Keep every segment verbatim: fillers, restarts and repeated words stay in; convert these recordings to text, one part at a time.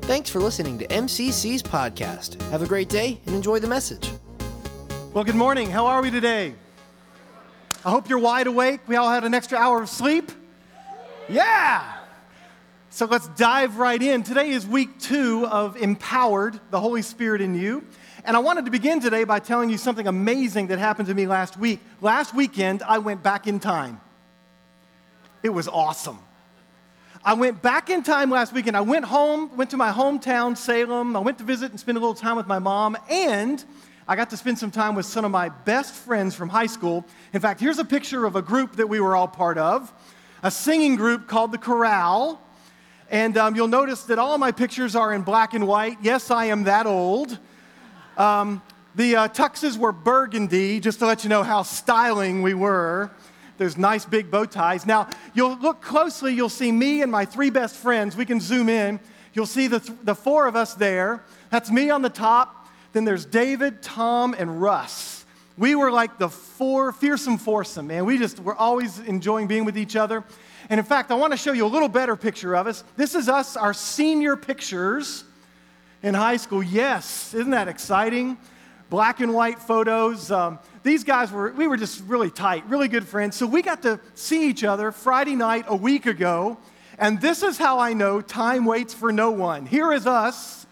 Thanks for listening to M C C's podcast. Have a great day and enjoy the message. Well, good morning. How are we today? I hope you're wide awake. We all had an extra hour of sleep. Yeah! So let's dive right in. Today is week two of Empowered, the Holy Spirit in You. And I wanted to begin today by telling you something amazing that happened to me last week. Last weekend, I went back in time. It was awesome. I went back in time last weekend. I went home, went to my hometown, Salem. I went to visit and spend a little time with my mom. And I got to spend some time with some of my best friends from high school. In fact, here's a picture of a group that we were all part of, a singing group called The Chorale. And um, you'll notice that all of my pictures are in black and white. Yes, I am that old. Um, the uh, tuxes were burgundy, just to let you know how styling we were. There's nice big bow ties. Now, you'll look closely, you'll see me and my three best friends. We can zoom in. You'll see the, th- the four of us there. That's me on the top. Then there's David, Tom, and Russ. We were like the four, fearsome foursome, man. We just were always enjoying being with each other. And in fact, I want to show you a little better picture of us. This is us, our senior pictures in high school. Yes, isn't that exciting? Black and white photos. Um, these guys were, we were just really tight, really good friends. So we got to see each other Friday night a week ago. And this is how I know time waits for no one. Here is us.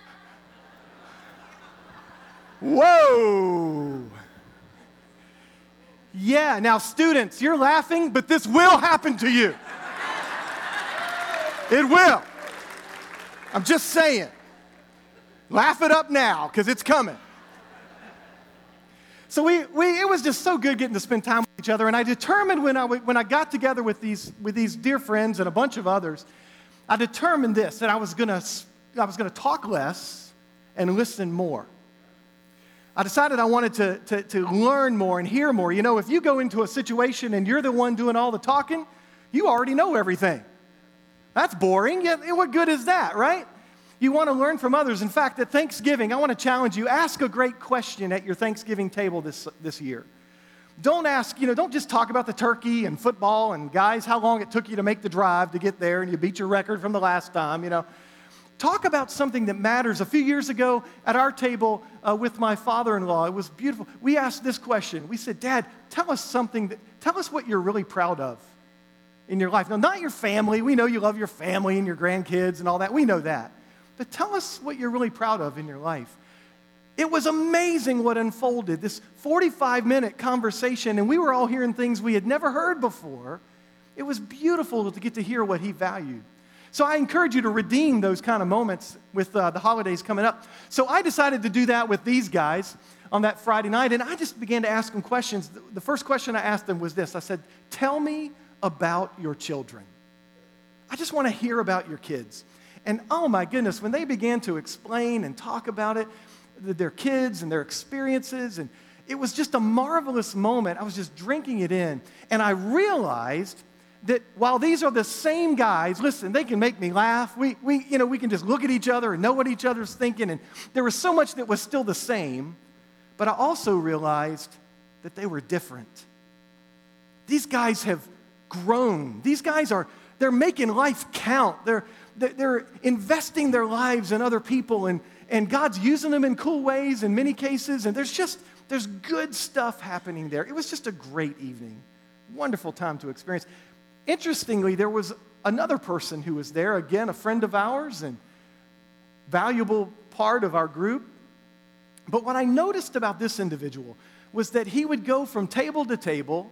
Whoa. Yeah, now students, you're laughing, but this will happen to you. It will. I'm just saying. Laugh it up now, because it's coming. So we, we, it was just so good getting to spend time with each other, and I determined when I, when I got together with these, with these dear friends and a bunch of others, I determined this, that I was gonna, I was gonna talk less and listen more. I decided I wanted to, to, to learn more and hear more. You know, if you go into a situation and you're the one doing all the talking, you already know everything. That's boring. Yeah, what good is that, right? You want to learn from others. In fact, at Thanksgiving, I want to challenge you, ask a great question at your Thanksgiving table this, this year. Don't ask, you know, don't just talk about the turkey and football and, guys, how long it took you to make the drive to get there and you beat your record from the last time, you know. Talk about something that matters. A few years ago at our table uh, with my father-in-law, it was beautiful. We asked this question. We said, Dad, tell us something, that, tell us what you're really proud of in your life. Now, not your family. We know you love your family and your grandkids and all that. We know that. But tell us what you're really proud of in your life. It was amazing what unfolded, this forty-five minute conversation, and we were all hearing things we had never heard before. It was beautiful to get to hear what he valued. So I encourage you to redeem those kind of moments with uh, the holidays coming up. So I decided to do that with these guys on that Friday night, and I just began to ask them questions. The first question I asked them was this. I said, tell me about your children. I just want to hear about your kids. And oh my goodness, when they began to explain and talk about it, their kids and their experiences, and it was just a marvelous moment. I was just drinking it in, and I realized that while these are the same guys, listen, they can make me laugh. We, we, you know, we can just look at each other and know what each other's thinking, and there was so much that was still the same, but I also realized that they were different. These guys have grown. These guys are, they're making life count. They're They're investing their lives in other people, and, and God's using them in cool ways in many cases, and there's just, there's good stuff happening there. It was just a great evening. Wonderful time to experience. Interestingly, there was another person who was there, again, a friend of ours and valuable part of our group. But what I noticed about this individual was that he would go from table to table,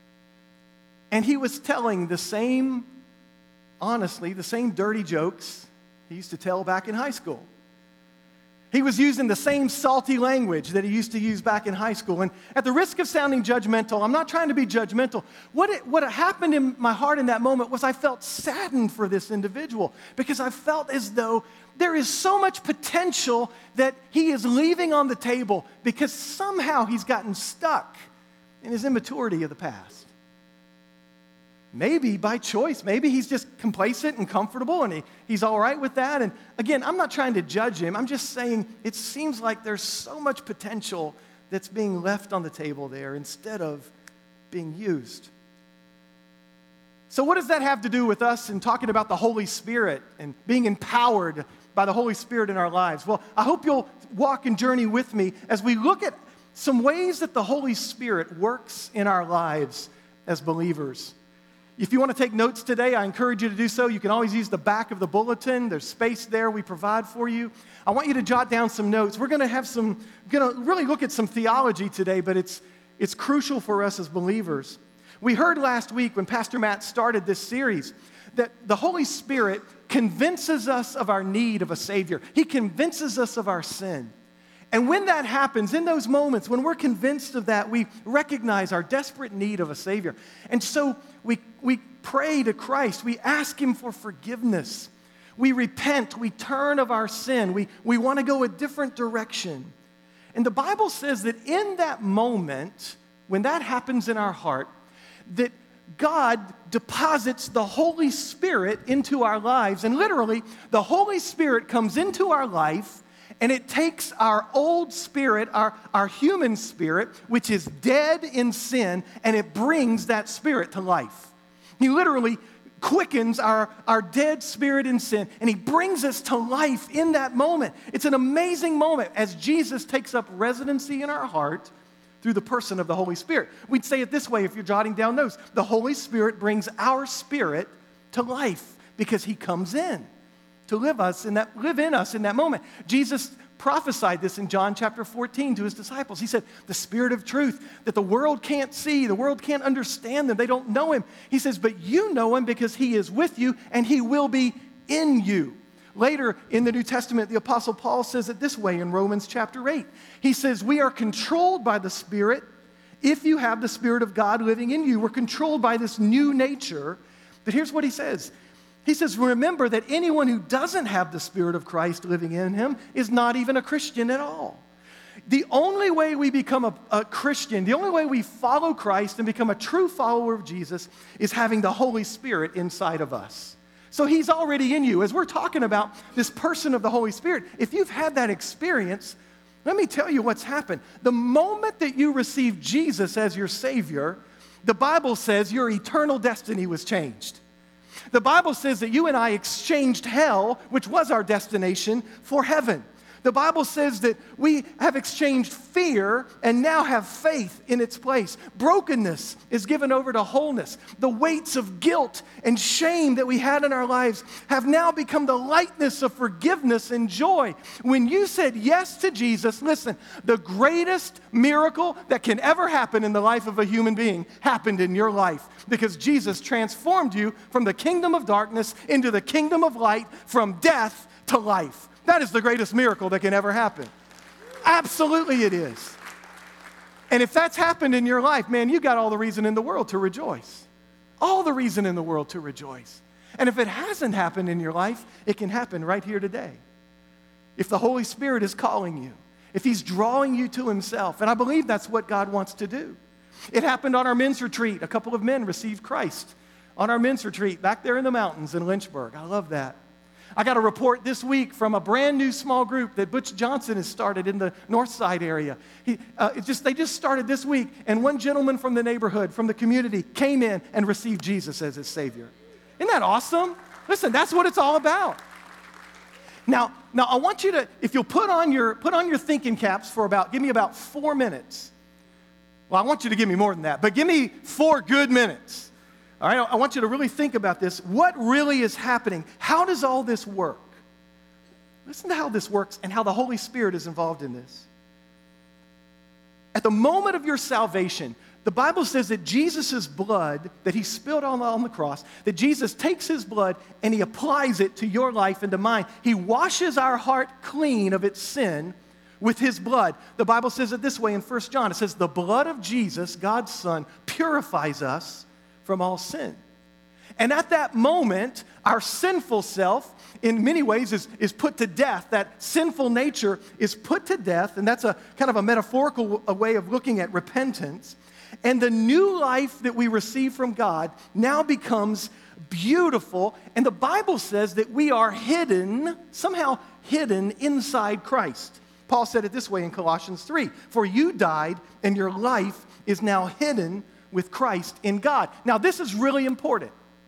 and he was telling the same honestly, the same dirty jokes he used to tell back in high school. He was using the same salty language that he used to use back in high school. And at the risk of sounding judgmental, I'm not trying to be judgmental. What, it, what happened in my heart in that moment was I felt saddened for this individual because I felt as though there is so much potential that he is leaving on the table because somehow he's gotten stuck in his immaturity of the past. Maybe by choice. Maybe he's just complacent and comfortable and he, he's all right with that. And again, I'm not trying to judge him. I'm just saying it seems like there's so much potential that's being left on the table there instead of being used. So what does that have to do with us and talking about the Holy Spirit and being empowered by the Holy Spirit in our lives? Well, I hope you'll walk and journey with me as we look at some ways that the Holy Spirit works in our lives as believers. If you want to take notes today, I encourage you to do so. You can always use the back of the bulletin. There's space there we provide for you. I want you to jot down some notes. We're going to have some, going to really look at some theology today, but it's it's crucial for us as believers. We heard last week when Pastor Matt started this series that the Holy Spirit convinces us of our need of a Savior. He convinces us of our sin. And when that happens, in those moments, when we're convinced of that, we recognize our desperate need of a Savior. And so we, we pray to Christ. We ask Him for forgiveness. We repent. We turn of our sin. We, we want to go a different direction. And the Bible says that in that moment, when that happens in our heart, that God deposits the Holy Spirit into our lives. And literally, the Holy Spirit comes into our life, and it takes our old spirit, our, our human spirit, which is dead in sin, and it brings that spirit to life. He literally quickens our, our dead spirit in sin, and He brings us to life in that moment. It's an amazing moment as Jesus takes up residency in our heart through the person of the Holy Spirit. We'd say it this way if you're jotting down notes. The Holy Spirit brings our spirit to life because He comes in to live us in that live in us in that moment. Jesus prophesied this in John chapter fourteen to His disciples. He said, the Spirit of truth that the world can't see, the world can't understand them, they don't know Him. He says, but you know Him because He is with you and He will be in you. Later in the New Testament, the Apostle Paul says it this way in Romans chapter eight. He says, we are controlled by the Spirit. If you have the Spirit of God living in you, we're controlled by this new nature. But here's what he says. He says, remember that anyone who doesn't have the Spirit of Christ living in him is not even a Christian at all. The only way we become a, a Christian, the only way we follow Christ and become a true follower of Jesus is having the Holy Spirit inside of us. So He's already in you. As we're talking about this person of the Holy Spirit, if you've had that experience, let me tell you what's happened. The moment that you receive Jesus as your Savior, the Bible says your eternal destiny was changed. The Bible says that you and I exchanged hell, which was our destination, for heaven. The Bible says that we have exchanged fear and now have faith in its place. Brokenness is given over to wholeness. The weights of guilt and shame that we had in our lives have now become the lightness of forgiveness and joy. When you said yes to Jesus, listen, the greatest miracle that can ever happen in the life of a human being happened in your life because Jesus transformed you from the kingdom of darkness into the kingdom of light, from death to life. That is the greatest miracle that can ever happen. Absolutely it is. And if that's happened in your life, man, you got all the reason in the world to rejoice. All the reason in the world to rejoice. And if it hasn't happened in your life, it can happen right here today. If the Holy Spirit is calling you, if He's drawing you to Himself, and I believe that's what God wants to do. It happened on our men's retreat. A couple of men received Christ on our men's retreat back there in the mountains in Lynchburg. I love that. I got a report this week from a brand new small group that Butch Johnson has started in the North Side area. He, uh, it just, they just started this week, and one gentleman from the neighborhood, from the community, came in and received Jesus as his Savior. Isn't that awesome? Listen, that's what it's all about. Now, now I want you to, if you'll put on your put on your thinking caps for about, give me about four minutes. Well, I want you to give me more than that, but give me four good minutes. All right, I want you to really think about this. What really is happening? How does all this work? Listen to how this works and how the Holy Spirit is involved in this. At the moment of your salvation, the Bible says that Jesus' blood that He spilled on, on the cross, that Jesus takes His blood and He applies it to your life and to mine. He washes our heart clean of its sin with His blood. The Bible says it this way in First John. It says, the blood of Jesus, God's Son, purifies us from all sin. And at that moment, our sinful self, in many ways, is, is put to death. That sinful nature is put to death, and that's a kind of a metaphorical a way of looking at repentance. And the new life that we receive from God now becomes beautiful, and the Bible says that we are hidden, somehow hidden inside Christ. Paul said it this way in Colossians three, for you died, and your life is now hidden with Christ in God. Now, this is really important.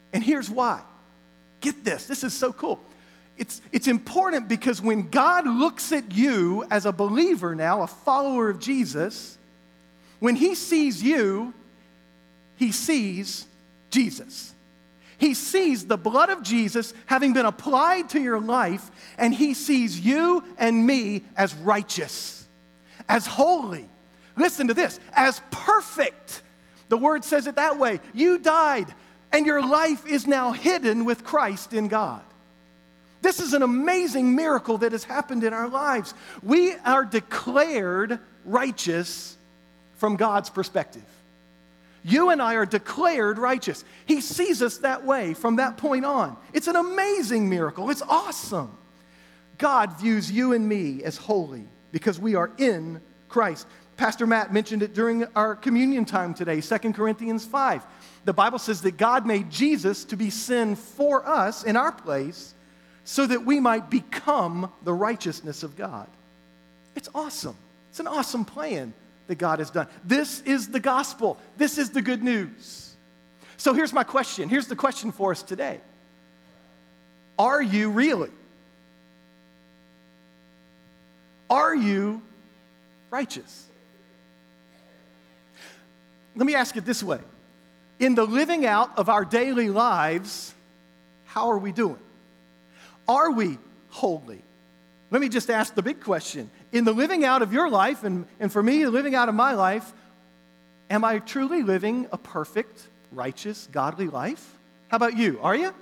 And here's why. Get this. This is so cool. It's, it's important because when God looks at you as a believer now, a follower of Jesus, when he sees you, he sees Jesus. He sees the blood of Jesus having been applied to your life, and he sees you and me as righteous, as holy. Listen to this, as perfect. The word says it that way. You died, and your life is now hidden with Christ in God. This is an amazing miracle that has happened in our lives. We are declared righteous from God's perspective. You and I are declared righteous. He sees us that way from that point on. It's an amazing miracle. It's awesome. God views you and me as holy because we are in Christ. Pastor Matt mentioned it during our communion time today, Second Corinthians five. The Bible says that God made Jesus to be sin for us in our place so that we might become the righteousness of God. It's awesome. It's an awesome plan that God has done. This is the gospel. This is the good news. So here's my question. Here's the question for us today. Are you really? Are you righteous? Let me ask it this way. In the living out of our daily lives, how are we doing? Are we holy? Let me just ask the big question. In the living out of your life, and, and for me, the living out of my life, am I truly living a perfect, righteous, godly life? How about you? Are you?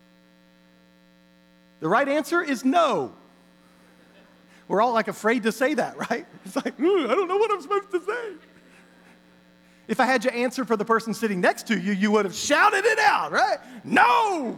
The right answer is no. We're all like afraid to say that, right? It's like, I don't know what I'm supposed to say. If I had you answer for the person sitting next to you, you would have shouted it out, right? No!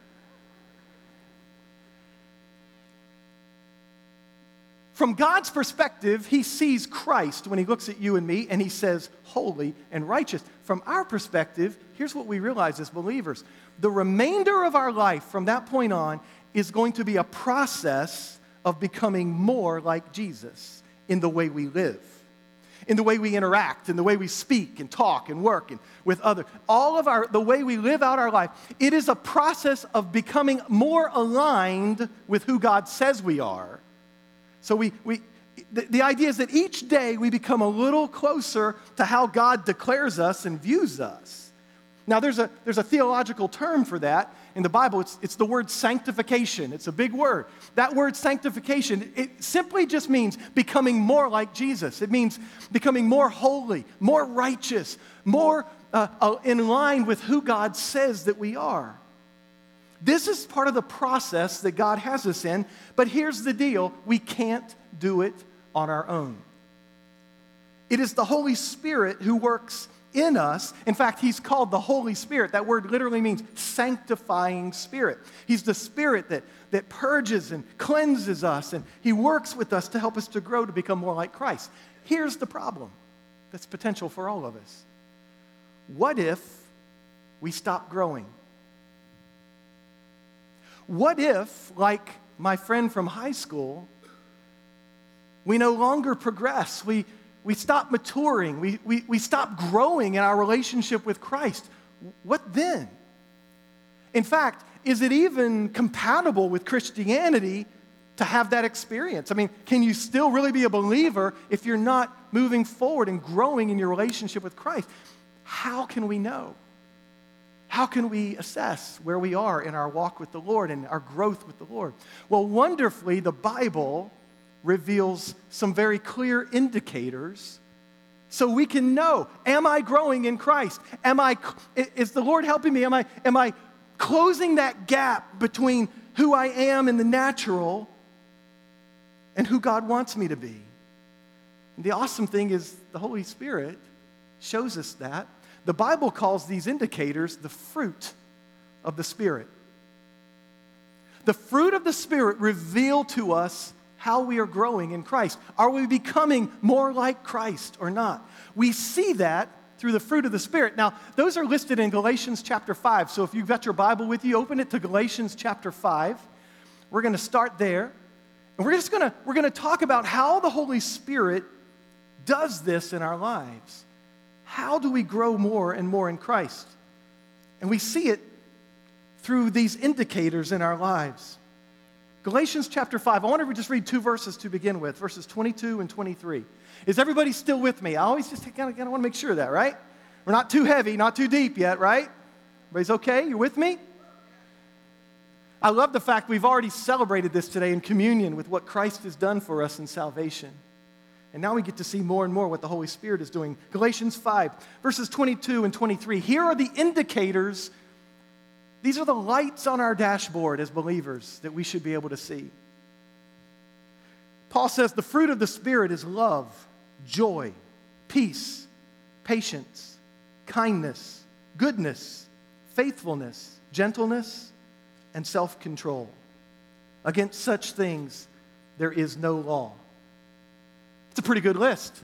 From God's perspective, he sees Christ when he looks at you and me, and he says, holy and righteous. From our perspective, here's what we realize as believers. The remainder of our life from that point on is going to be a process of becoming more like Jesus in the way we live, in the way we interact, in the way we speak and talk and work and with others. All of our, the way we live out our life, it is a process of becoming more aligned with who God says we are. So we, we the, the idea is that each day we become a little closer to how God declares us and views us. Now there's a, there's a theological term for that in the Bible. It's, it's the word sanctification. It's a big word. That word sanctification, it simply just means becoming more like Jesus. It means becoming more holy, more righteous, more uh, uh, in line with who God says that we are. This is part of the process that God has us in, but here's the deal. We can't do it on our own. It is the Holy Spirit who works in us. In fact, he's called the Holy Spirit. That word literally means sanctifying spirit. He's the spirit that, that purges and cleanses us, and he works with us to help us to grow to become more like Christ. Here's the problem that's potential for all of us. What if we stop growing? What if, like my friend from high school, we no longer progress? We, we stop maturing. We, we, we stop growing in our relationship with Christ. What then? In fact, is it even compatible with Christianity to have that experience? I mean, can you still really be a believer if you're not moving forward and growing in your relationship with Christ? How can we know? How can we assess where we are in our walk with the Lord and our growth with the Lord? Well, wonderfully, the Bible reveals some very clear indicators so we can know, am I growing in Christ? Am I, is the Lord helping me? Am I, am I closing that gap between who I am in the natural and who God wants me to be? And the awesome thing is the Holy Spirit shows us that. The Bible calls these indicators the fruit of the Spirit. The fruit of the Spirit reveal to us how we are growing in Christ. Are we becoming more like Christ or not? We see that through the fruit of the Spirit. Now, those are listed in Galatians chapter five. So if you've got your Bible with you, open it to Galatians chapter five. We're going to start there. And we're just going to we're going to talk about how the Holy Spirit does this in our lives. How do we grow more and more in Christ? And we see it through these indicators in our lives. Galatians chapter five, I want to just read two verses to begin with, verses twenty-two and twenty-three. Is everybody still with me? I always just kind of, kind of want to make sure of that, right? We're not too heavy, not too deep yet, right? Everybody's okay? You're with me? I love the fact we've already celebrated this today in communion with what Christ has done for us in salvation. And now we get to see more and more what the Holy Spirit is doing. Galatians five, verses twenty-two and twenty-three. Here are the indicators. These are the lights on our dashboard as believers that we should be able to see. Paul says the fruit of the Spirit is love, joy, peace, patience, kindness, goodness, faithfulness, gentleness, and self-control. Against such things there is no law. It's a pretty good list.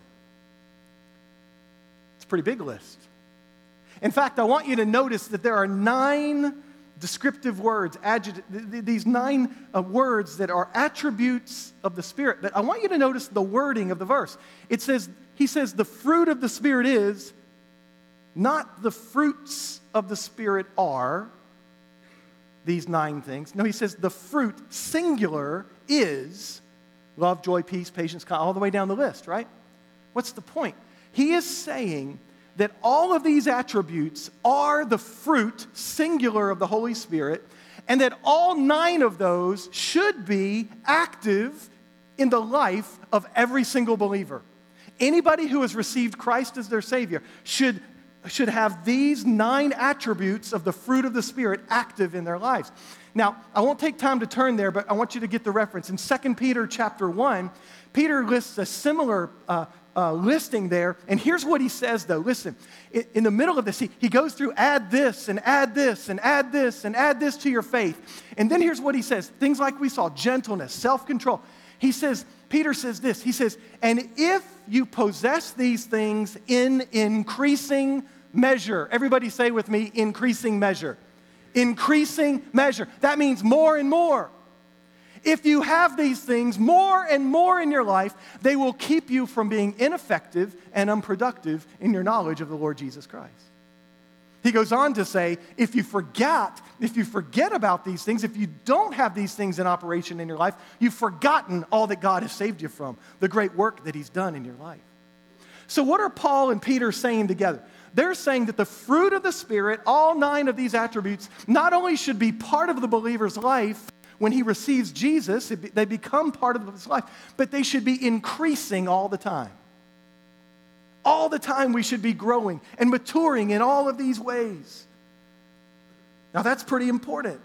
It's a pretty big list. In fact, I want you to notice that there are nine descriptive words, adjective, these nine uh, words that are attributes of the Spirit. But I want you to notice the wording of the verse. It says, he says, the fruit of the Spirit is, not the fruits of the Spirit are, these nine things. No, he says the fruit, singular, is love, joy, peace, patience, all the way down the list, right? What's the point? He is saying that all of these attributes are the fruit, singular, of the Holy Spirit, and that all nine of those should be active in the life of every single believer. Anybody who has received Christ as their Savior should, should have these nine attributes of the fruit of the Spirit active in their lives. Now, I won't take time to turn there, but I want you to get the reference. In Second Peter chapter one, Peter lists a similar uh, uh, listing there, and here's what he says, though. Listen, in, in the middle of this, he, he goes through add this, and add this, and add this, and add this to your faith. And then here's what he says, things like we saw, gentleness, self-control. He says, Peter says this, he says, and if you possess these things in increasing measure. Everybody say with me, increasing measure. Increasing measure. That means more and more. If you have these things more and more in your life, they will keep you from being ineffective and unproductive in your knowledge of the Lord Jesus Christ. He goes on to say, if you forget, if you forget about these things, if you don't have these things in operation in your life, you've forgotten all that God has saved you from, the great work that He's done in your life. So what are Paul and Peter saying together? They're saying that the fruit of the Spirit, all nine of these attributes, not only should be part of the believer's life when he receives Jesus, they become part of his life, but they should be increasing all the time. All the time we should be growing and maturing in all of these ways. Now that's pretty important.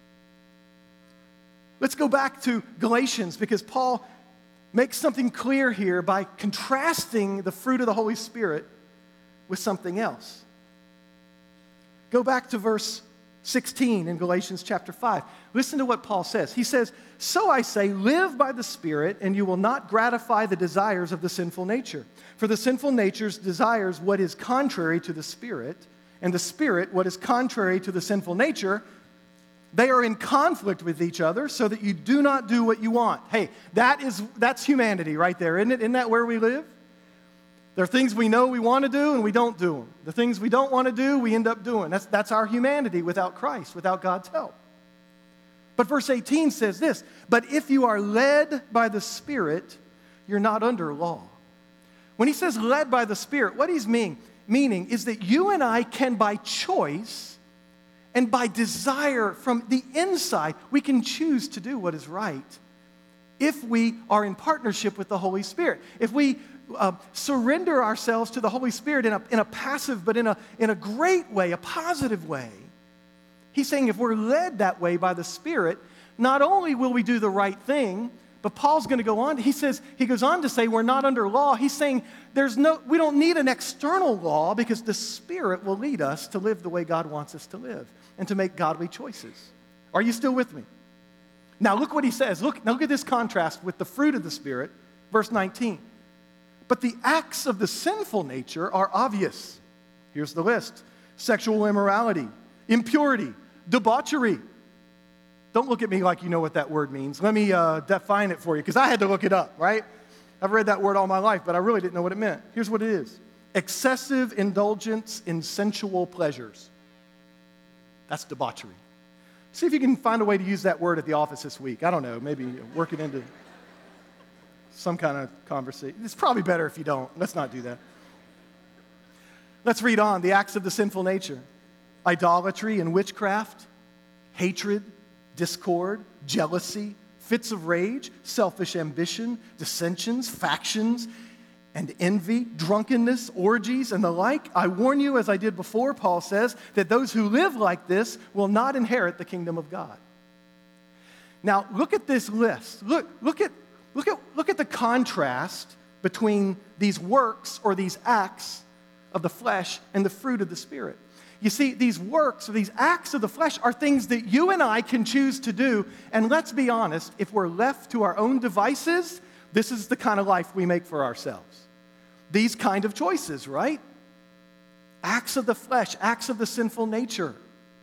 Let's go back to Galatians, because Paul makes something clear here by contrasting the fruit of the Holy Spirit with something else. Go back to verse sixteen in Galatians chapter five. Listen to what Paul says. He says, so I say, live by the Spirit, and you will not gratify the desires of the sinful nature. For the sinful nature desires what is contrary to the Spirit, and the Spirit what is contrary to the sinful nature. They are in conflict with each other so that you do not do what you want. Hey, that is, that's humanity right there, isn't it? Isn't that where we live? There are things we know we want to do and we don't do them. The things we don't want to do, we end up doing. That's, that's our humanity without Christ, without God's help. But verse eighteen says this, but if you are led by the Spirit, you're not under law. When he says led by the Spirit, what he's mean, meaning is that you and I can, by choice and by desire from the inside, we can choose to do what is right if we are in partnership with the Holy Spirit. If we uh, surrender ourselves to the Holy Spirit in a, in a passive but in a, in a great way, a positive way. He's saying if we're led that way by the Spirit, not only will we do the right thing, but Paul's going to go on. He says, he goes on to say we're not under law. He's saying there's no, we don't need an external law because the Spirit will lead us to live the way God wants us to live and to make godly choices. Are you still with me? Now look what he says. Look, now look at this contrast with the fruit of the Spirit, verse nineteen. But the acts of the sinful nature are obvious. Here's the list. Sexual immorality, impurity, debauchery. Don't look at me like you know what that word means. Let me uh, define it for you, because I had to look it up, right? I've read that word all my life, but I really didn't know what it meant. Here's what it is. Excessive indulgence in sensual pleasures. That's debauchery. See if you can find a way to use that word at the office this week. I don't know, maybe work it into some kind of conversation. It's probably better if you don't. Let's not do that. Let's read on. The acts of the sinful nature: idolatry and witchcraft, hatred, discord, jealousy, fits of rage, selfish ambition, dissensions, factions, and envy, drunkenness, orgies, and the like. I warn you, as I did before, Paul says, that those who live like this will not inherit the kingdom of God. Now, look at this list. Look, look at, look at, look at the contrast between these works or these acts of the flesh and the fruit of the Spirit. You see, these works or these acts of the flesh are things that you and I can choose to do. And let's be honest, if we're left to our own devices, this is the kind of life we make for ourselves. These kind of choices, right? Acts of the flesh, acts of the sinful nature.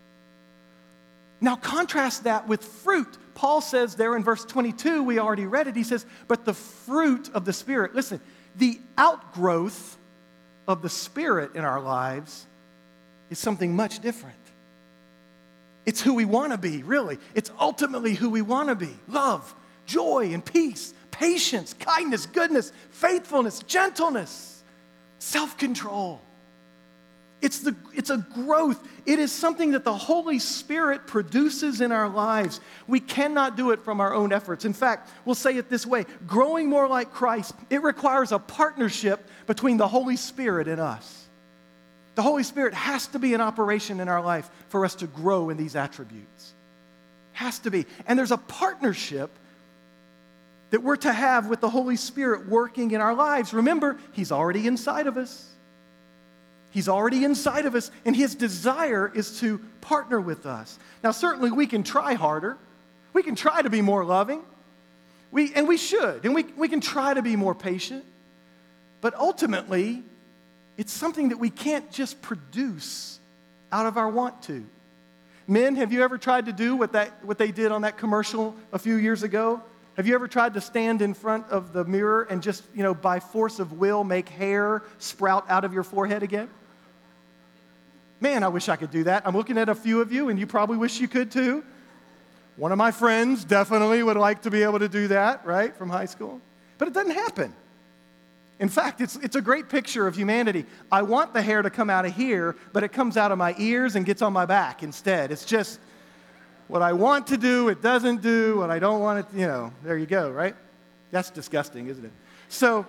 Now contrast that with fruit. Paul says there in verse twenty-two, we already read it, he says, but the fruit of the Spirit. Listen, the outgrowth of the Spirit in our lives is something much different. It's who we want to be, really. It's ultimately who we want to be. Love, joy, and peace, patience, kindness, goodness, faithfulness, gentleness, self-control. It's, the, it's a growth. It is something that the Holy Spirit produces in our lives. We cannot do it from our own efforts. In fact, we'll say it this way: growing more like Christ, it requires a partnership between the Holy Spirit and us. The Holy Spirit has to be in operation in our life for us to grow in these attributes. Has to be. And there's a partnership that we're to have with the Holy Spirit working in our lives. Remember, He's already inside of us. He's already inside of us, and His desire is to partner with us. Now, certainly we can try harder. We can try to be more loving. We, and we should. And we, we can try to be more patient. But ultimately, it's something that we can't just produce out of our want to. Men, have you ever tried to do what, that, what they did on that commercial a few years ago? Have you ever tried to stand in front of the mirror and just, you know, by force of will, make hair sprout out of your forehead again? Man, I wish I could do that. I'm looking at a few of you, and you probably wish you could too. One of my friends definitely would like to be able to do that, right, from high school. But it doesn't happen. In fact, it's, it's a great picture of humanity. I want the hair to come out of here, but it comes out of my ears and gets on my back instead. It's just what I want to do, it doesn't do. What I don't want it, you know, there you go, right? That's disgusting, isn't it? So,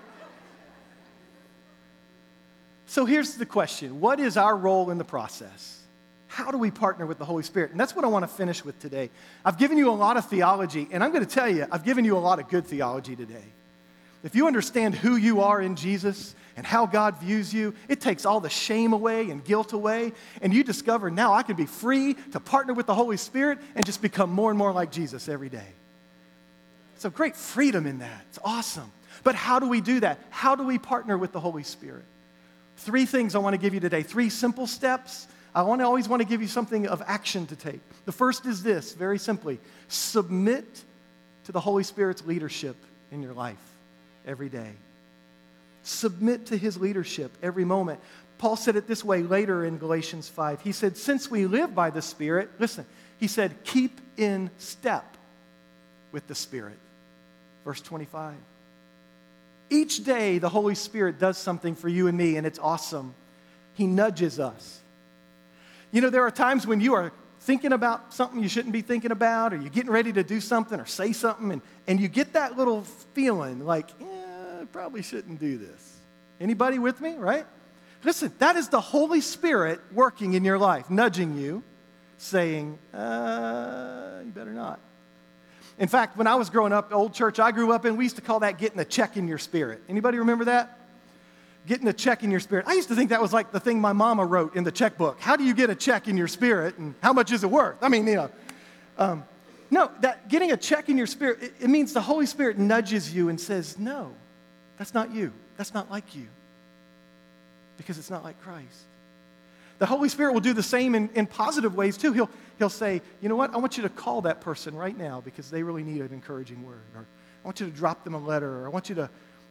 so here's the question. What is our role in the process? How do we partner with the Holy Spirit? And that's what I want to finish with today. I've given you a lot of theology, and I'm going to tell you, I've given you a lot of good theology today. If you understand who you are in Jesus and how God views you, it takes all the shame away and guilt away, and you discover now I can be free to partner with the Holy Spirit and just become more and more like Jesus every day. It's a great freedom in that. It's awesome. But how do we do that? How do we partner with the Holy Spirit? Three things I want to give you today. Three simple steps. I want to always want to give you something of action to take. The first is this, very simply: submit to the Holy Spirit's leadership in your life. Every day. Submit to His leadership every moment. Paul said it this way later in Galatians five. He said, since we live by the Spirit, listen, he said, keep in step with the Spirit. Verse twenty-five. Each day, the Holy Spirit does something for you and me, and it's awesome. He nudges us. You know, there are times when you are thinking about something you shouldn't be thinking about, or you're getting ready to do something or say something, and, and you get that little feeling like, yeah, I probably shouldn't do this. Anybody with me, right? Listen, that is the Holy Spirit working in your life, nudging you, saying, uh, you better not. In fact, when I was growing up, the old church I grew up in, we used to call that getting a check in your spirit. Anybody remember that? Getting a check in your spirit. I used to think that was like the thing my mama wrote in the checkbook. How do you get a check in your spirit, and how much is it worth? I mean, you know. Um, no, that getting a check in your spirit, it, it means the Holy Spirit nudges you and says, no, that's not you. That's not like you. Because it's not like Christ. The Holy Spirit will do the same in, in positive ways too. He'll, he'll say, you know what, I want you to call that person right now because they really need an encouraging word. Or I want you to drop them a letter. Or I want you to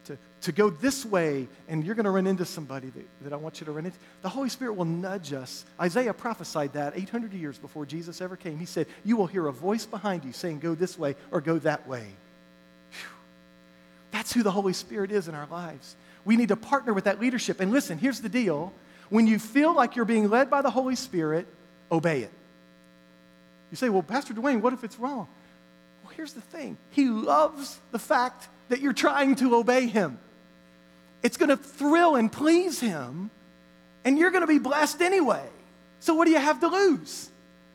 to, to go this way, and you're going to run into somebody that, that I want you to run into. The Holy Spirit will nudge us. Isaiah prophesied that eight hundred years before Jesus ever came. He said, you will hear a voice behind you saying, go this way or go that way. Whew. That's who the Holy Spirit is in our lives. We need to partner with that leadership. And listen, here's the deal. When you feel like you're being led by the Holy Spirit, obey it. You say, well, Pastor Dwayne, what if it's wrong? Well, here's the thing. He loves the fact that you're trying to obey him. It's going to thrill and please him, and you're going to be blessed anyway. So what do you have to lose?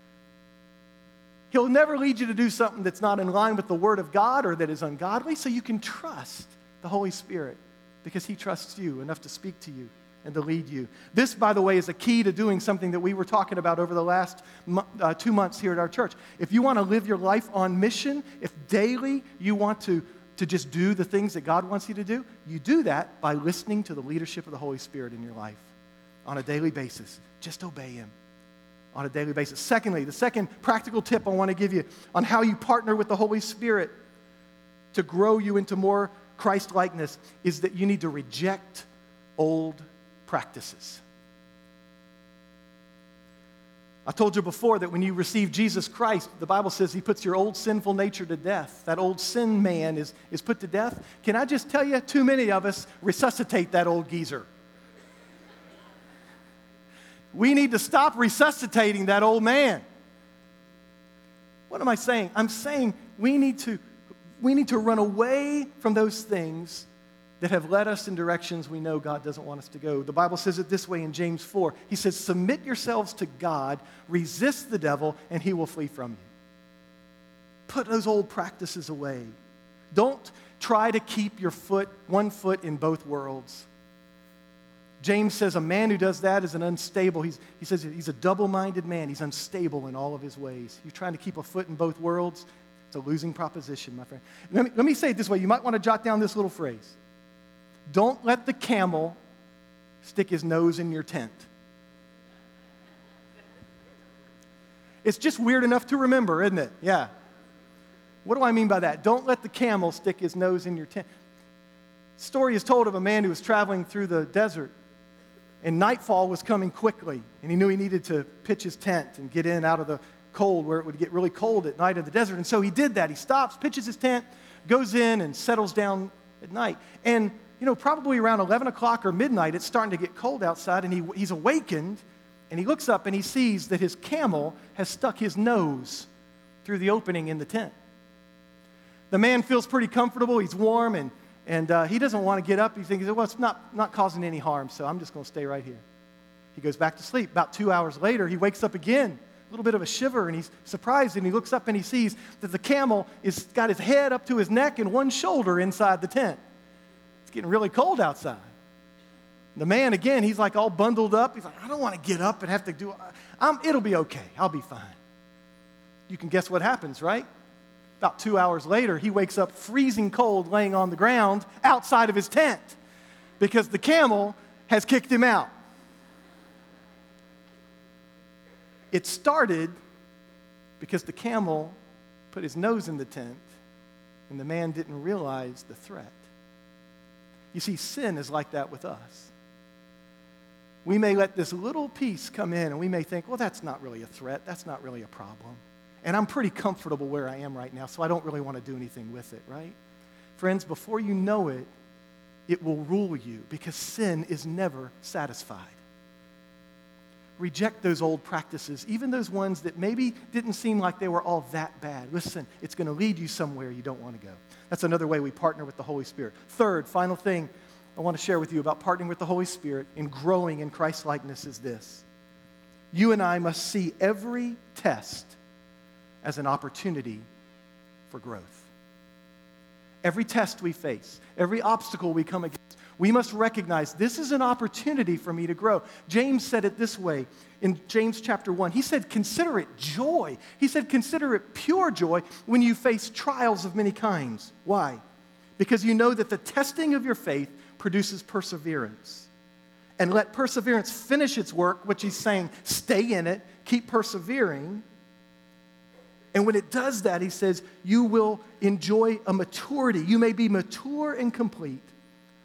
He'll never lead you to do something that's not in line with the Word of God or that is ungodly, so you can trust the Holy Spirit because he trusts you enough to speak to you and to lead you. This, by the way, is a key to doing something that we were talking about over the last uh, two months here at our church. If you want to live your life on mission, if daily you want to, to just do the things that God wants you to do, you do that by listening to the leadership of the Holy Spirit in your life on a daily basis. Just obey him on a daily basis. Secondly, the second practical tip I want to give you on how you partner with the Holy Spirit to grow you into more Christ-likeness is that you need to reject old practices. I told you before that when you receive Jesus Christ, the Bible says he puts your old sinful nature to death. That old sin man is, is put to death. Can I just tell you, too many of us resuscitate that old geezer. We need to stop resuscitating that old man. What am I saying? I'm saying we need to, we need to run away from those things that have led us in directions we know God doesn't want us to go. The Bible says it this way in James four. He says, submit yourselves to God, resist the devil, and he will flee from you. Put those old practices away. Don't try to keep your foot, one foot in both worlds. James says a man who does that is an unstable. He's, he says he's a double-minded man. He's unstable in all of his ways. You're trying to keep a foot in both worlds. It's a losing proposition, my friend. Let me, let me say it this way. You might want to jot down this little phrase. Don't let the camel stick his nose in your tent. It's just weird enough to remember, isn't it? Yeah. What do I mean by that? Don't let the camel stick his nose in your tent. Story is told of a man who was traveling through the desert, and nightfall was coming quickly, and he knew he needed to pitch his tent and get in out of the cold where it would get really cold at night in the desert. And so he did that. He stops, pitches his tent, goes in, and settles down at night. And you know, probably around eleven o'clock or midnight, it's starting to get cold outside, and he, he's awakened, and he looks up, and he sees that his camel has stuck his nose through the opening in the tent. The man feels pretty comfortable. He's warm, and, and uh, he doesn't want to get up. He thinks, well, it's not, not causing any harm, so I'm just going to stay right here. He goes back to sleep. About two hours later, he wakes up again, a little bit of a shiver, and he's surprised, and he looks up, and he sees that the camel has got his head up to his neck and one shoulder inside the tent. Getting really cold outside. The man, again, he's like all bundled up. He's like, I don't want to get up and have to do, I'm, it'll be okay. I'll be fine. You can guess what happens, right? About two hours later, he wakes up freezing cold laying on the ground outside of his tent because the camel has kicked him out. It started because the camel put his nose in the tent and the man didn't realize the threat. You see, sin is like that with us. We may let this little piece come in and we may think, well, that's not really a threat. That's not really a problem. And I'm pretty comfortable where I am right now, so I don't really want to do anything with it, right? Friends, before you know it, it will rule you because sin is never satisfied. Reject those old practices, even those ones that maybe didn't seem like they were all that bad. Listen, it's going to lead you somewhere you don't want to go. That's another way we partner with the Holy Spirit. Third, final thing I want to share with you about partnering with the Holy Spirit and growing in Christ-likeness is this. You and I must see every test as an opportunity for growth. Every test we face, every obstacle we come against, we must recognize this is an opportunity for me to grow. James said it this way in James chapter one. He said, consider it joy. He said, consider it pure joy when you face trials of many kinds. Why? Because you know that the testing of your faith produces perseverance. And let perseverance finish its work, which he's saying, stay in it, keep persevering. And when it does that, he says, you will enjoy a maturity. You may be mature and complete,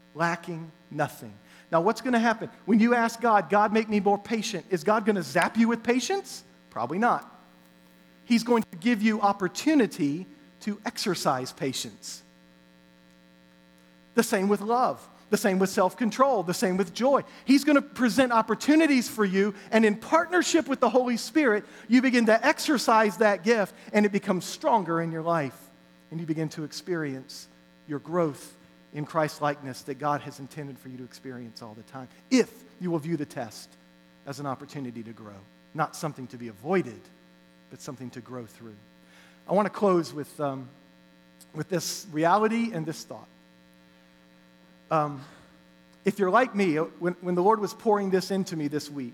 lacking nothing. Now, what's going to happen? When you ask God, God, make me more patient, is God going to zap you with patience? Probably not. He's going to give you opportunity to exercise patience. The same with love. The same with self-control. The same with joy. He's going to present opportunities for you, and in partnership with the Holy Spirit, you begin to exercise that gift, and it becomes stronger in your life, and you begin to experience your growth in Christ-likeness that God has intended for you to experience all the time, if you will view the test as an opportunity to grow, not something to be avoided, but something to grow through. I want to close with, um, with this reality and this thought. Um, if you're like me, when, when the Lord was pouring this into me this week,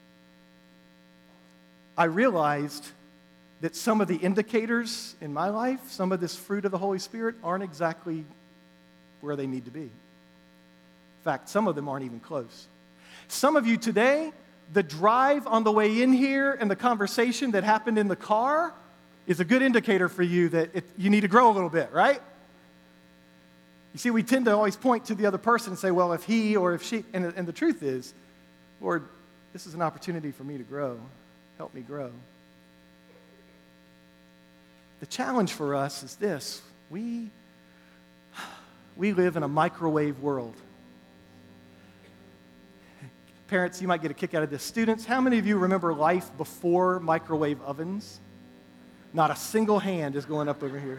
I realized that some of the indicators in my life, some of this fruit of the Holy Spirit, aren't exactly where they need to be. In fact, some of them aren't even close. Some of you today, the drive on the way in here and the conversation that happened in the car is a good indicator for you that it, you need to grow a little bit, right? You see, we tend to always point to the other person and say, well, if he or if she, and, and the truth is, Lord, this is an opportunity for me to grow. Help me grow. The challenge for us is this. We, we live in a microwave world. Parents, you might get a kick out of this. Students, how many of you remember life before microwave ovens? Not a single hand is going up over here.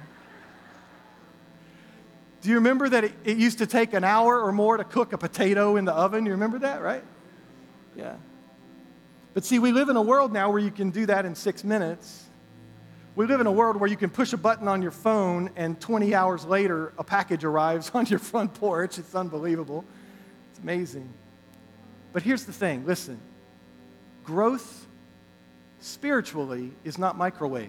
Do you remember that it, it used to take an hour or more to cook a potato in the oven? You remember that, right? Yeah. But see, we live in a world now where you can do that in six minutes. We live in a world where you can push a button on your phone and twenty hours later, a package arrives on your front porch. It's unbelievable. It's amazing. But here's the thing. Listen. Growth spiritually is not microwave.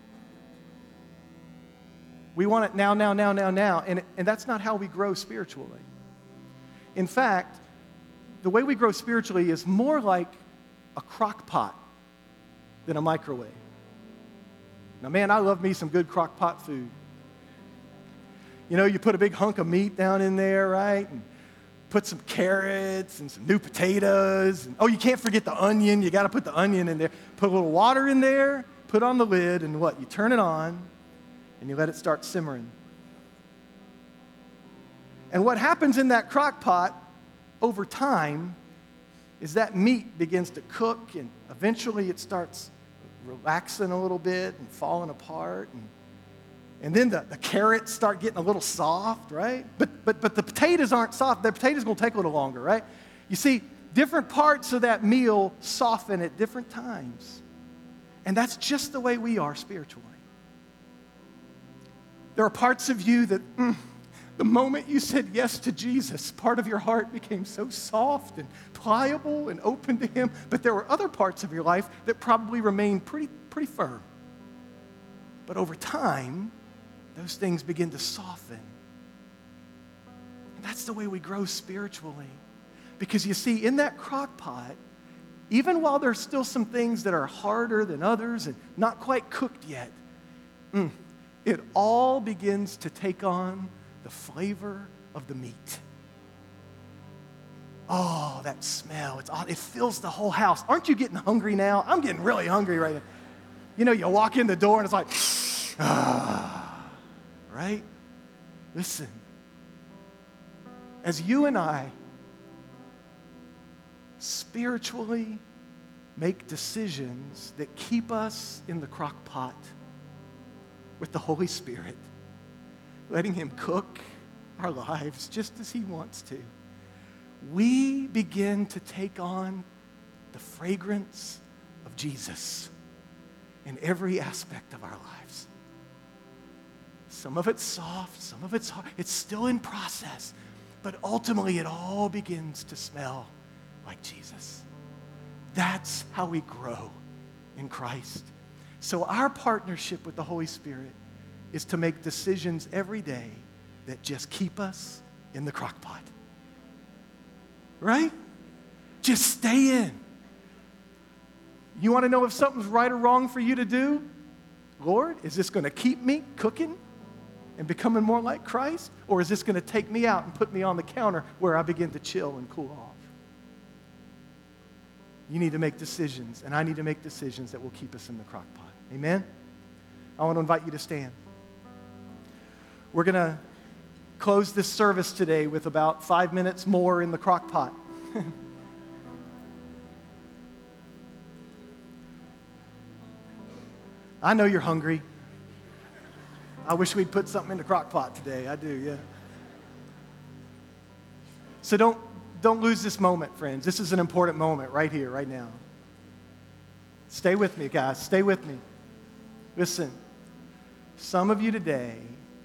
We want it now, now, now, now, now, and, and that's not how we grow spiritually. In fact, the way we grow spiritually is more like a crock pot than a microwave. Now, man, I love me some good crock pot food. You know, you put a big hunk of meat down in there, right? And put some carrots and some new potatoes. And, oh, you can't forget the onion. You got to put the onion in there. Put a little water in there, put on the lid, and what? You turn it on, and you let it start simmering. And what happens in that crock pot over time is that meat begins to cook, and eventually it starts relaxing a little bit and falling apart. And, and then the, the carrots start getting a little soft, right? But, but, but the potatoes aren't soft. The potatoes going to take a little longer, right? You see, different parts of that meal soften at different times. And that's just the way we are spiritually. There are parts of you that, mm, the moment you said yes to Jesus, part of your heart became so soft and pliable and open to Him. But there were other parts of your life that probably remained pretty, pretty firm. But over time, those things begin to soften. And that's the way we grow spiritually. Because you see, in that crock pot, even while there's still some things that are harder than others and not quite cooked yet, mm, it all begins to take on the flavor of the meat. Oh, that smell. It's, it fills the whole house. Aren't you getting hungry now? I'm getting really hungry right now. You know, you walk in the door and it's like, ah, right? Listen, as you and I spiritually make decisions that keep us in the crock pot with the Holy Spirit, letting Him cook our lives just as He wants to, we begin to take on the fragrance of Jesus in every aspect of our lives. Some of it's soft, some of it's hard. It's still in process, but ultimately it all begins to smell like Jesus. That's how we grow in Christ. So our partnership with the Holy Spirit is to make decisions every day that just keep us in the crock pot. Right? Just stay in. You want to know if something's right or wrong for you to do? Lord, is this going to keep me cooking? and becoming more like Christ? Or is this going to take me out and put me on the counter where I begin to chill and cool off? You need to make decisions, and I need to make decisions that will keep us in the crock pot. Amen? I want to invite you to stand. We're going to close this service today with about five minutes more in the crock pot. I know you're hungry. I wish we'd put something in the crock pot today. I do, yeah. So don't, don't lose this moment, friends. This is an important moment right here, right now. Stay with me, guys. Stay with me. Listen, some of you today,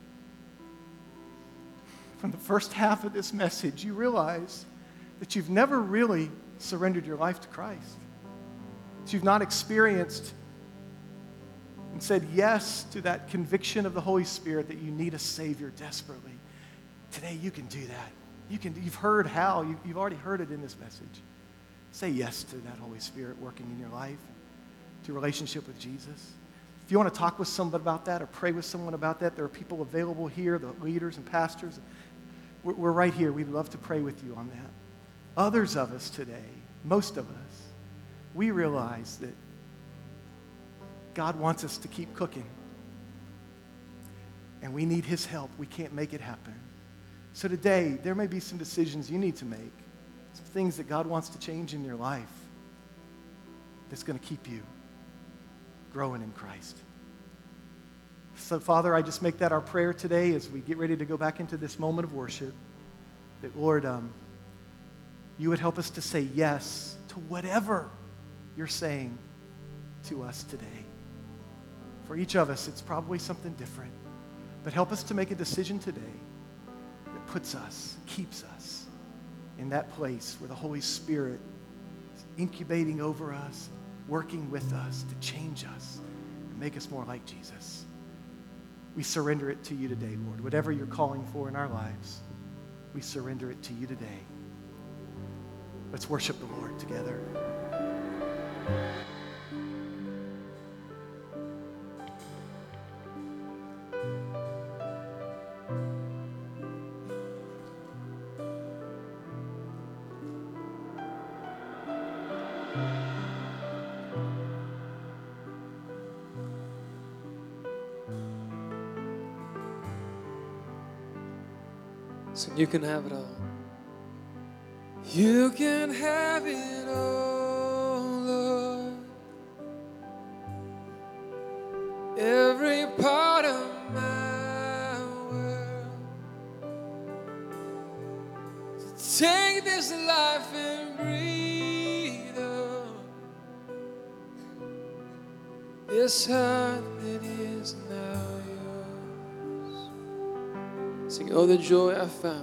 from the first half of this message, you realize that you've never really surrendered your life to Christ. That you've not experienced and said yes to that conviction of the Holy Spirit that you need a Savior desperately. Today you can do that. You can, you've heard how. You, you've already heard it in this message. Say yes to that Holy Spirit working in your life, to relationship with Jesus. If you want to talk with someone about that or pray with someone about that, there are people available here, the leaders and pastors. We're, we're right here. We'd love to pray with you on that. Others of us today, most of us, we realize that God wants us to keep cooking. And we need His help. We can't make it happen. So today, there may be some decisions you need to make, some things that God wants to change in your life that's going to keep you growing in Christ. So, Father, I just make that our prayer today as we get ready to go back into this moment of worship, that, Lord, um, you would help us to say yes to whatever you're saying to us today. For each of us, it's probably something different. But help us to make a decision today that puts us, keeps us in that place where the Holy Spirit is incubating over us, working with us to change us and make us more like Jesus. We surrender it to you today, Lord. Whatever you're calling for in our lives, we surrender it to you today. Let's worship the Lord together. So you can have it all. You can have it all, Lord. Every part of my world. So take this life and breathe on this heart that is now yours. Sing, oh, the joy I found.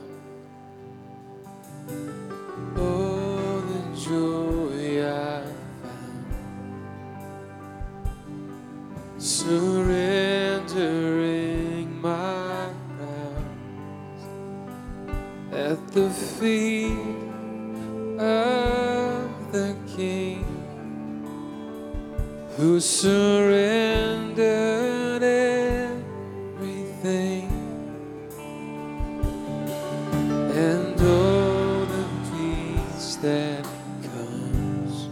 Oh, the joy I found. Surrendering my crowns at the feet of the King who surrendered everything. And all the peace that comes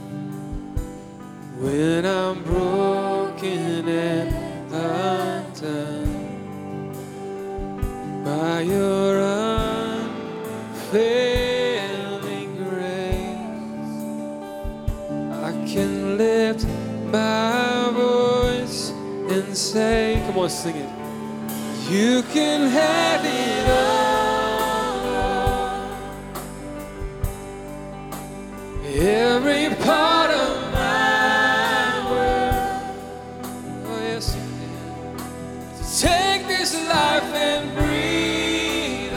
when I'm broken and undone by your unfailing grace, I can lift my voice and say, come on, sing it. You can have it all. Every part of my world. Oh, yes, you can. So take this life and breathe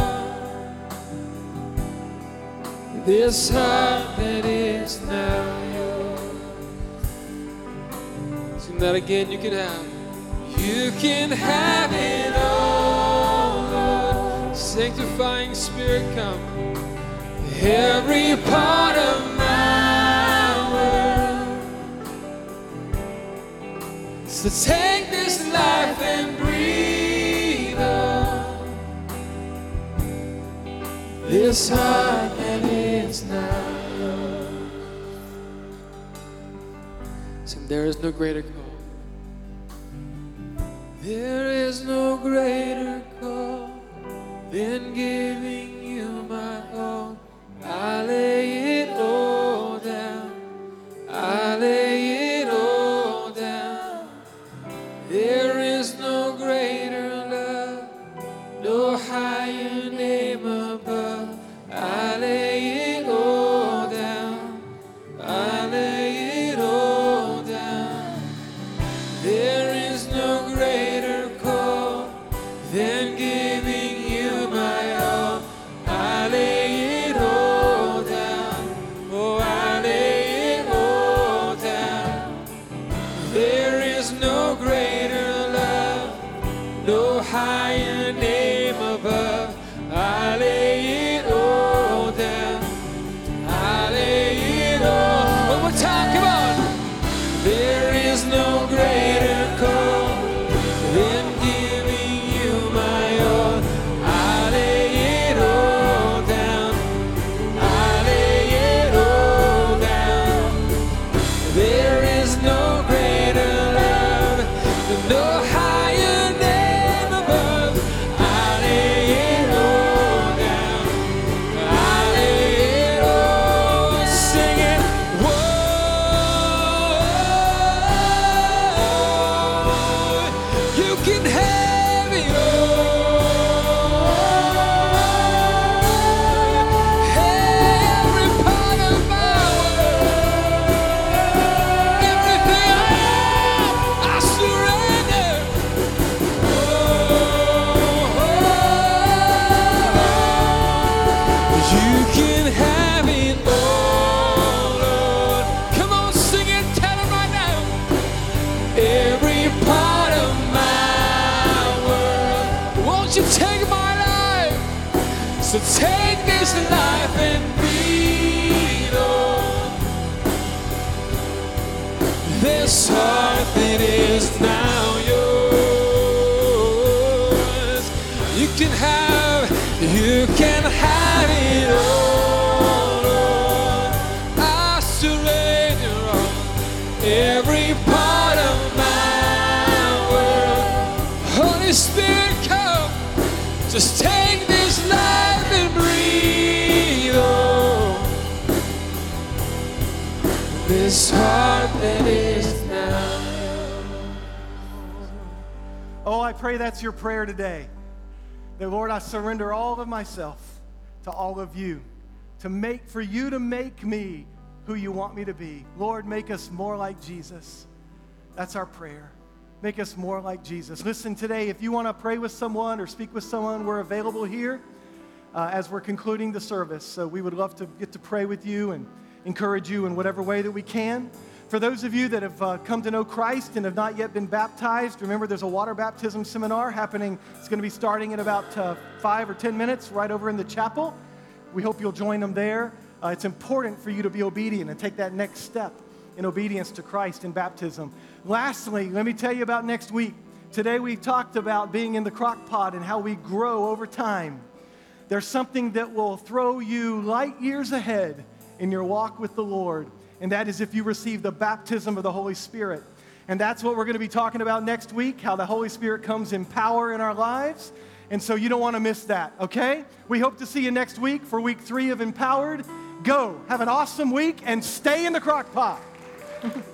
on this heart that is now yours. Sing that again. You can have. You can have it all, Lord. Sanctifying Spirit, come. Every part of my world. So take this life and breathe this heart that is now yours. Sing, there is no greater call. There is no greater call than giving you my all. I lay it all down. I lay it all down. There is no greater love, no higher name above. I lay it all down. I lay it all down. There is no greater call than giving you my all. I lay it all down. Oh, I lay it all down. There is no greater love, no higher name above. I lay it all down. I lay it all. One more time, come on. There is no greater call than giving you my all. I lay it all down. I lay it all down. There is no greater love, no higher name above. I lay it all down. I lay it all. Sing it. Whoa, you can have it all. Every part of my world, everything I am, I surrender. You can have it all, Lord. Come on, sing it, tell him right now. Every part of my world, won't you take my life? So take this life and breathe on this heart that is now yours. You can have, you can have it all, Lord. I surrender all, every part of my world. Holy Spirit, come, just take this life and breathe on this heart that is now. Oh, I pray that's your prayer today. That, Lord, I surrender all of myself to all of you, to make, for you to make me who you want me to be. Lord, make us more like Jesus. That's our prayer. Make us more like Jesus. Listen, today, if you want to pray with someone or speak with someone, we're available here uh, as we're concluding the service. So we would love to get to pray with you and encourage you in whatever way that we can. For those of you that have uh, come to know Christ and have not yet been baptized, remember there's a water baptism seminar happening. It's going to be starting in about uh, five or ten minutes right over in the chapel. We hope you'll join them there. Uh, it's important for you to be obedient and take that next step in obedience to Christ in baptism. Lastly, let me tell you about next week. Today we talked about being in the crock pot and how we grow over time. There's something that will throw you light years ahead in your walk with the Lord, and that is if you receive the baptism of the Holy Spirit. And that's what we're going to be talking about next week, how the Holy Spirit comes in power in our lives. And so you don't want to miss that, okay? We hope to see you next week for week three of Empowered. Go, have an awesome week, and stay in the crock pot.